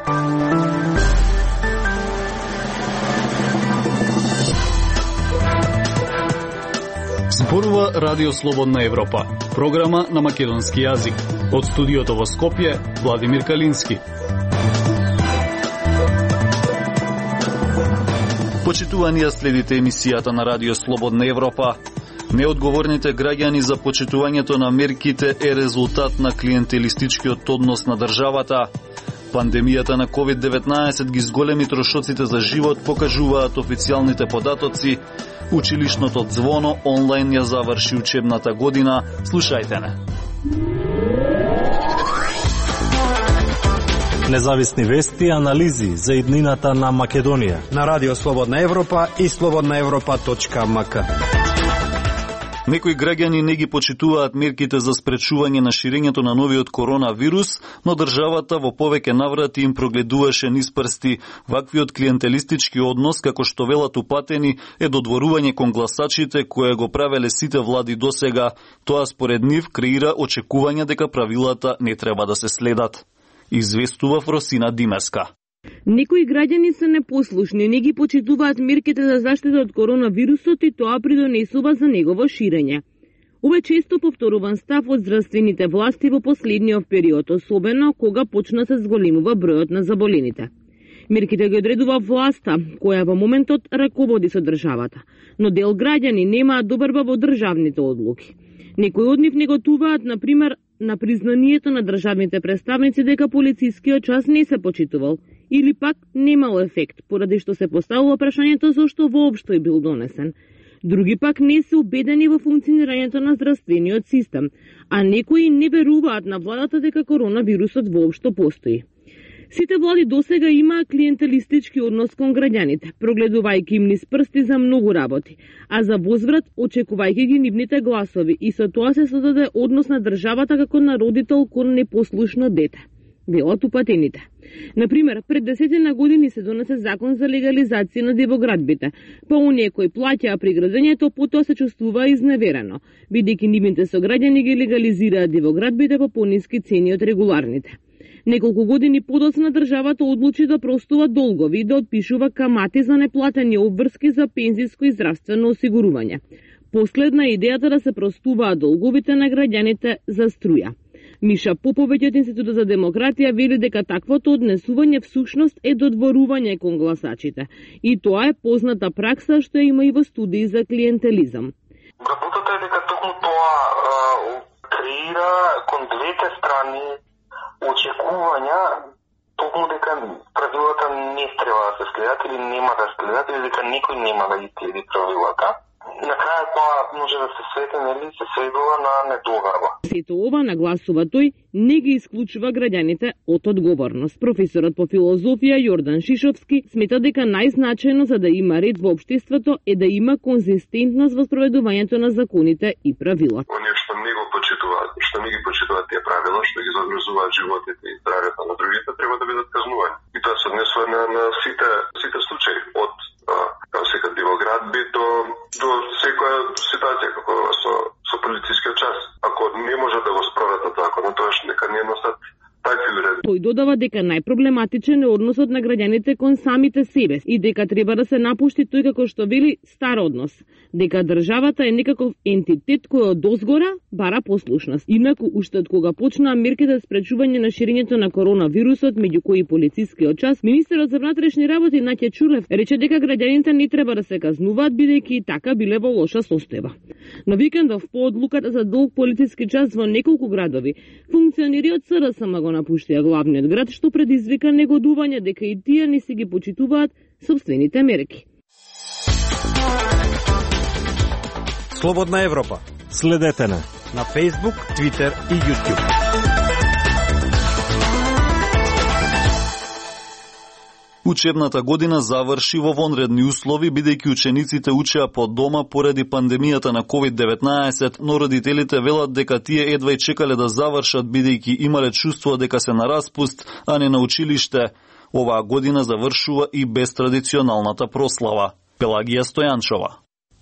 Зборува Радио Слободна Европа, програма на македонски јазик. Од студиото во Скопје, Владимир Калински. Почитувани, следите емисијата на Радио Слободна Европа. Неодговорните граѓани за почитувањето на мерките е резултат на клиентелистичкиот однос на државата. Пандемијата на COVID-19 ги зголеми трошоците за живот, покажуваат официјалните податоци. Училишното звоно онлайн ја заврши учебната година. Слушајте не. Независни вести и анализи за иднината на Македонија на Радио Слободна Европа и slobodnaevropa.mk. Некои граѓани не ги почитуваат мерките за спречување на ширењето на новиот коронавирус, но државата во повеќе наврати им прогледуваше низ прсти. Ваквиот клиентелистички однос, како што велат упатени, е додворување кон гласачите кое го правеле сите влади досега. Тоа според нив креира очекување дека правилата не треба да се следат. Известува Фросина Димеска. Некои граѓани се непослушни, не ги почитуваат мерките за заштита од коронавирусот и тоа придонесува за негово ширење. Ова е често повторуван став од здравствените власти во последниот период, особено кога почна се зголемува бројот на заболените. Мерките ги одредува власта, која во моментот раководи со државата, но дел граѓани немаат добрба во државните одлуки. Некои од нив неготуваат, например, на признанието на државните представници дека полицискиот час не се почитувал или пак немал ефект, поради што се поставува прашањето зошто воопшто е бил донесен. Други пак не се убедени во функционирањето на здравствениот систем, а некои не веруваат на владата дека коронавирусот воопшто постои. Сите влади досега имаа клиентелистички однос кон граѓаните, прогледувајќи им низ прсти за многу работи, а за возврат очекувајќи ги нивните гласови и со тоа се создаде однос на државата како на родител кон непослушно дете. Велат упатените. Например, пред 10 години се донесе закон за легализација на девоградбите, па оние кои плаќаа при градењето потоа се чувствува изневерено, бидејќи нивните сограѓани ги легализираат девоградбите по пониски цени од регуларните. Неколку години подоцна државата одлучи да простува долгови и да отпишува камати за неплатени обврски за пензиско и здравствено осигурување. Последна идејата да се простуваат долговите на граѓаните за струја. Миша Поповеќ од Институтот за демократија вели дека таквото однесување всушност е додворување кон гласачите. И тоа е позната пракса што има и во студии за клиентелизам. Работата е дека токму тоа креира кон двете страни очекувања токму дека правилата не треба да се следат или нема да следат или дека никој нема да ги следи правилата. На крајот тоа може да се свете, нели, се сведува на недоверба. Сето ова, нагласува тој, не ги исклучува граѓаните од одговорност. Професорот по филозофија Јордан Шишовски смета дека најзначајно за да има ред во општеството е да има конзистентност во спроведувањето на законите и правила. Оние што не го почитуваат, што не ги почитуваат тие правила, што ги загрозуваат животите и здравјето на другите, треба да бидат казнувани. И тоа се однесува на сите случаи, од како се каде во градби до секоја ситуација како со полицискиот час. Ако не може да го спроведат законот, тоа нека не носат такви уреди. Тој додава дека најпроблематичен е односот на граѓаните кон самите себе и дека треба да се напушти тој како што вели стар однос, дека државата е некаков ентитет кој од озгора бара послушност. Инаку уште од кога почнаа мерките за спречување на ширењето на коронавирусот, меѓу кои полицискиот час, министерот за внатрешни работи Наќа Чулев рече дека граѓаните не треба да се казнуваат бидејќи и така биле во лоша состојба. На викендов по одлуката за долг полициски час во неколку градови, функционери од СРСМ го напуштија главниот град, што предизвика негодување дека и тие не си ги почитуваат сопствените мерки. Слободна Европа. Следете на Facebook, Twitter и YouTube. Учебната година заврши во вонредни услови, бидејќи учениците учеа по дома поради пандемијата на COVID-19, но родителите велат дека тие едва и чекале да завршат, бидејќи имале чувство дека се на распуст, а не на училиште. Оваа година завршува и без традиционалната прослава. Пелагија Стојанчова.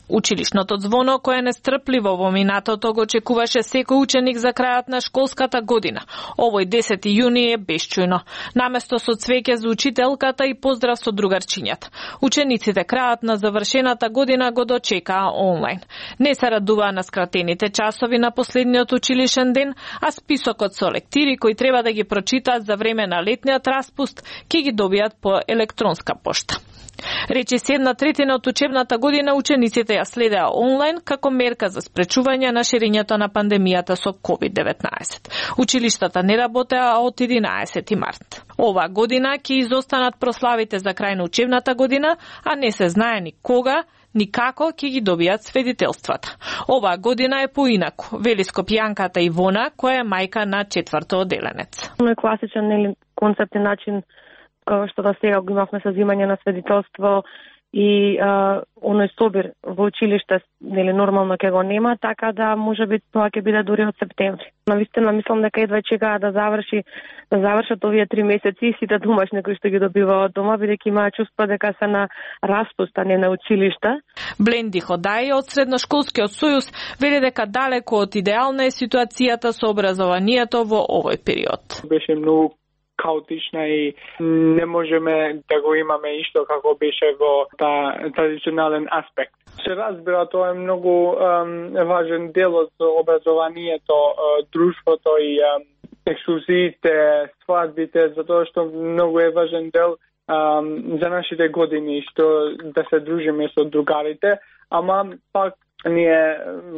Училишното звоно, кое нестрпливо во минатото го очекуваше секој ученик за крајот на школската година. Овој 10 јуни е бесчујно. Наместо со цвеќе за учителката и поздрав со другарчињата. Учениците крајот на завршената година го дочекаа онлайн. Не се радуваа на скратените часови на последниот училишен ден, а списокот со лектири кои треба да ги прочитаат за време на летниот распуст ќе ги добијат по електронска пошта. Речиси 1/3 од учебната година учениците ја следеа онлайн како мерка за спречување на ширењето на пандемијата со COVID-19. Училиштата не работеа од 11 март. Ова година ќе изостанат прославите за крај на учебната година, а не се знае ни кога, ни како ќе ги добијат сведителствата. Оваа година е поинаку, вели скопјанката Ивона, која е мајка на 4-то одделенец. Е класичен концепт и начин како што да сега го имавме со земање на сведителство и оној собир во училиште нормално ќе го нема, така да можеби тоа ќе биде дури од септември. Навистина мислам дека едва чекаа да завршат овие 3 месеци и сите домашни кои што ги добиваат дома, бидејќи имаа чувство дека се на распуст, а не на училиште. Бленди Ходај од Средношколскиот сојуз вели дека далеко од идеална е ситуацијата со образованието во овој период. Беше многу хаотична и не можеме да го имаме исто како беше во традиционален аспект. Се разбира, тоа е многу важен дел од образованието, друштвото и екскурзиите, свадбите, затоа што многу е важен дел за нашите години, што да се дружиме со другарите, ама пак ние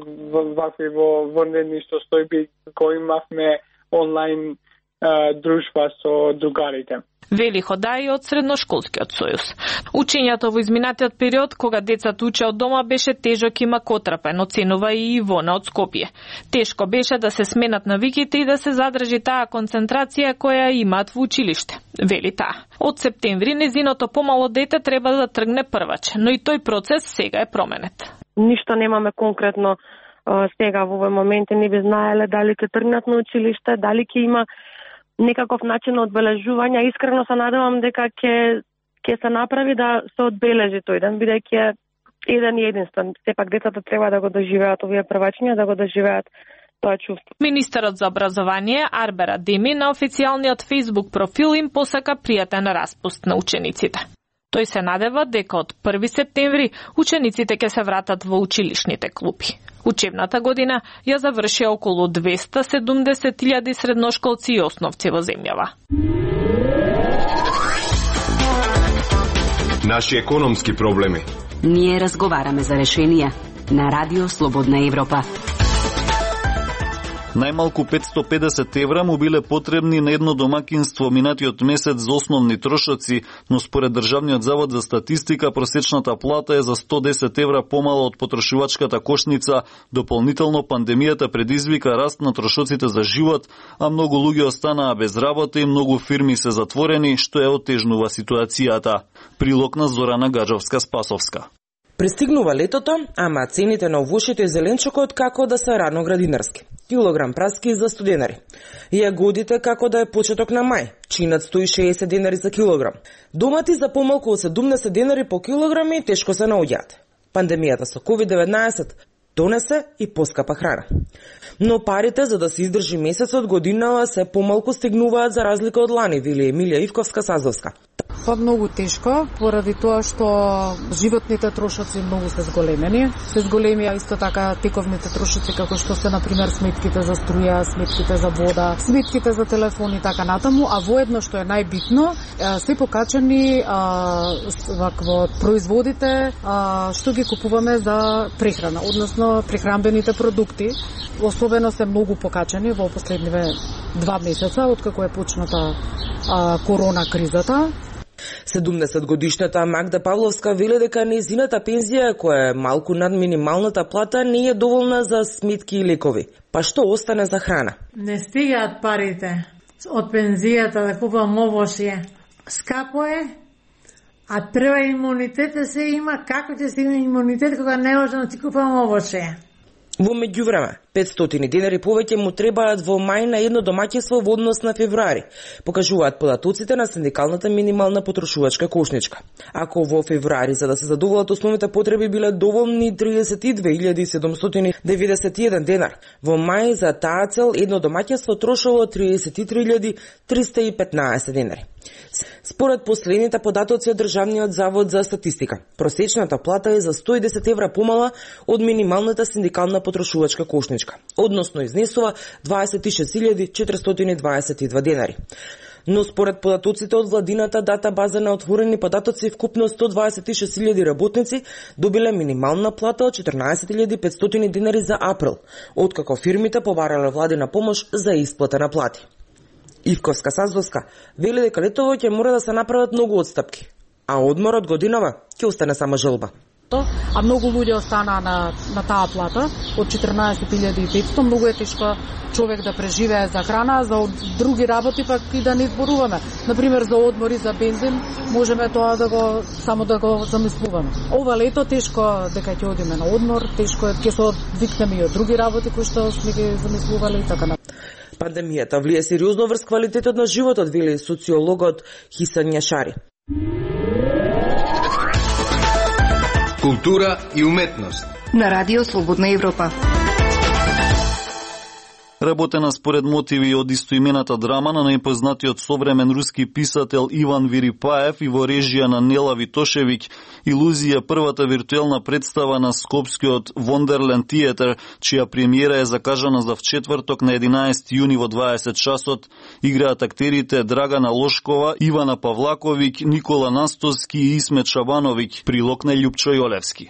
во врнени состојби кои имавме онлайн дружба со другарите. Вели Ходај од Средношколскиот сојуз. Учењето во изминатиот период, кога децата учеа од дома, беше тежок и макотрпен, оценува и Ивона од Скопје. Тешко беше да се сменат навиките и да се задржи таа концентрација која имаат во училиште, вели таа. Од септември незиното помало дете треба да тргне првач, но и тој процес сега е променет. Ништо немаме конкретно сега во овој момент, не би знаеле дали ќе тргнат на училиште, дали ќе има некаков начин на одбележување. Искрено се надевам дека ќе се направи да се одбележи тој ден, бидејќи е еден и единствен. Сепак децата треба да го доживеат овие првачиња, да го доживеат тоа чувство. Министерот за образование Арбер Адеми на официјалниот Facebook профил им посака пријатен распуст на учениците. Тој се надева дека од 1 септември учениците ќе се вратат во училишните клупи. Учебната година ја заврши околу 270.000 средношколци и основци во земјава. Наши економски проблеми. Ние разговараме за решенија на Радио Слободна Европа. Најмалку 550 евра му биле потребни на едно домакинство минатиот месец за основни трошоци, но според Државниот завод за статистика просечната плата е за 110 евра помала од потрошувачката кошница. Дополнително пандемијата предизвика раст на трошоците за живот, а многу луѓе останаа без работа и многу фирми се затворени, што е отежнува ситуацијата. Прилог на Зорана Гаджовска-Спасовска. Пристигнува летото, ама цените на овошјето и зеленчукот како да се раноградинарски. Килограм праски за студенари. Јагодите како да е почеток на мај, чинат 160 денари за килограм. Домати за помалку од 70 денари по килограм и тешко се наоѓаат. Пандемијата со COVID-19 донесе и поскапа храна. Но парите за да се издржи месецот годинава се помалку стигнуваат за разлика од лани, вели Емилија Ивковска-Сазовска. Па многу тешко, поради тоа што животните трошоци многу се зголемени. Се зголемија исто така тековните трошоци, како што се, например, сметките за струја, сметките за вода, сметките за телефон и така натаму, а воедно што е најбитно, се покачани во производите што ги купуваме за прехрана, односно прехранбените продукти, особено се многу покачани во последниве 2 месеца, откако е почната корона кризата. 70-годишната Магда Павловска вели дека нејзината пензија, која е малку над минималната плата, не е доволна за сметки и лекови. Па што остане за храна? Не стигаат парите од пензијата да купам овошје. Скапо е, а треба имунитет да се има. Како ќе се има имунитет кога не можам да си купам овошје? Во меѓувреме, 500 денари повеќе му требаат во мај на едно домаќинство во однос на февруари, покажуваат податоците на синдикалната минимална потрошувачка кошничка. Ако во февруари за да се задоволат основните потреби биле доволни 32.791 денар, во мај за таа цел едно домаќинство трошело 33.315 денари. Според последните податоци од Државниот завод за статистика, просечната плата е за 110 евра помала од минималната синдикална потрошувачка кошничка, односно изнесува 26.422 денари. Но според податоците од владината дата база на отворени податоци, вкупно 126.000 работници добиле минимална плата од 14.500 денари за април, откако фирмите побарале владина помош за исплата на плати. Ивковска Саздовска вели дека летово ќе мора да се направат многу отстапки, а одморот годинава ќе остане само желба. А многу луѓе остана на таа плата од 14.500, многу е тешко човек да преживее за храна, за други работи пак и да не зборуваме. Например, за одмори, за бензин, можеме тоа само да го замислуваме. Ова лето тешко дека ќе одиме на одмор, тешко е ќе се одвикнеме и од други работи кои што сме ги замислувале и така напред. Пандемијата влие сериозно врз квалитетот на животот, вели социологот Хисан Јашари. Култура и уметност на Радио Слободна Европа. Работена според мотиви од истоимената драма на најпознатиот современ руски писател Иван Вирипаев и во режија на Нела Витошевиќ, Илузија, првата виртуелна представа на Скопскиот Вондерленд Театар, чија премиера е закажана за вчетврток на 11 јуни во 20 часот, играат актерите Драгана Лошкова, Ивана Павлаковиќ, Никола Настоски и Исмет Шабановиќ, прилог на Љупчо Јолевски.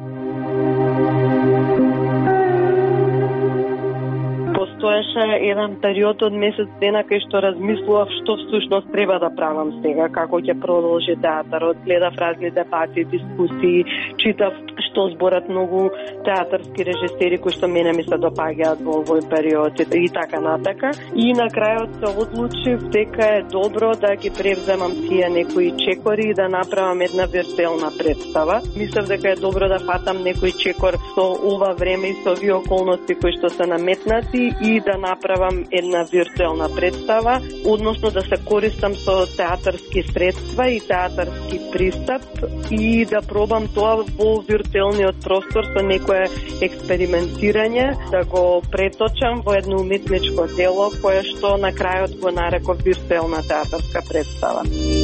Постоеше еден период од месец дена кај што размислував што всушност треба да правам сега, како ќе продолжи театарот, гледав разни дебати, дискусии, читав што зборат многу театарски режисери кои што мене ми се допаѓаат во овој период и така натака. И на крајот се одлучив дека е добро да ги превземам тие некои чекори и да направам една виртуелна представа. Мислев дека е добро да фатам некој чекор со ова време и со овие околности кои што се наметнати и да направам една виртуелна представа, односно да се користам со театарски средства и театарски пристап и да пробам тоа во виртуелниот простор со некое експериментирање, да го преточам во едно уметничко дело кое што на крајот го нареков виртуелна театарска представа.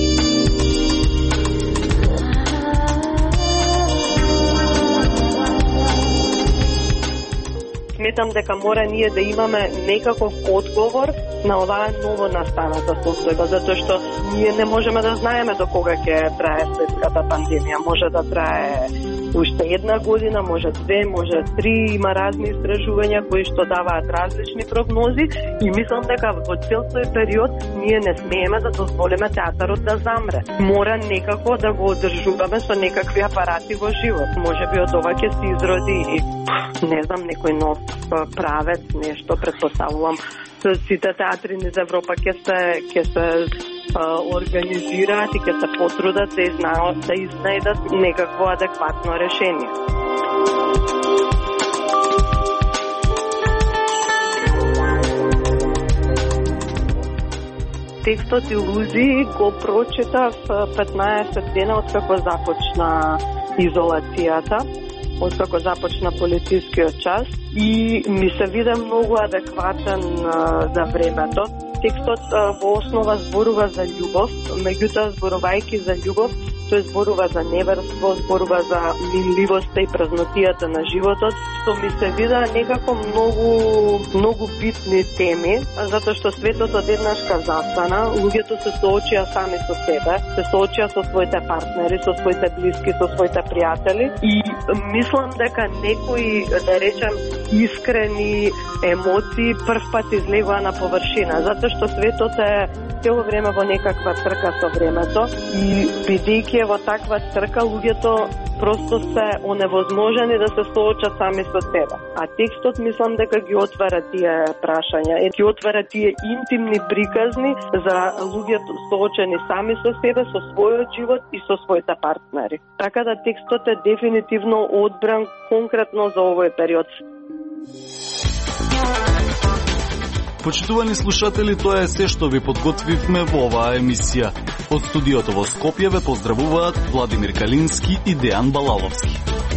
Сметам дека мора ние да имаме некаков одговор на оваа ново настаната состојба, затоа што ние не можеме да знаеме до кога ќе трае светската пандемија. Може да трае уште една година, може две, може три, има разни истражувања кои што даваат различни прогнози и мислам дека во цел тој период ние не смееме да дозволиме театарот да замре. Мора некако да го одржуваме со некакви апарати во живот. Можеби од ова ќе се изроди и не знам, некој нов правец, нешто, предпоставувам. Сите театри низ Европа ќе се организираат и ќе се потрудат да изнајдат некакво адекватно решение. Текстот Илузии го прочитав 15 дена откако започна изолацијата, откако започна полицискиот час и ми се виде многу адекватен за времето. Текстот во основа зборува за љубов, меѓутоа зборувајќи за љубов, тој зборува за неверство, зборува за минливоста и празнотијата на животот, што ми се вида некако многу битни теми, затоа што светот одеднашка застана, луѓето се соочија сами со себе, се соочија со своите партнери, со своите блиски, со своите пријатели и мислам дека некои, да речем, искрени емоции првпат излегува на површина, затоа што светот е цело време во некаква трка со времето и бидејќи е во таква трка, луѓето просто се оневозможени да се соочат сами со себе. А текстот мислам дека ги отвара тие прашања, ги отвара тие интимни приказни за луѓето соочени сами со себе, со својот живот и со своите партнери. Така да текстот е дефинитивно одбран конкретно за овој период. Почитувани слушатели, тоа е се што ви подготвивме во оваа емисија. Од студиото во Скопје ве поздравуваат Владимир Калински и Дејан Балаловски.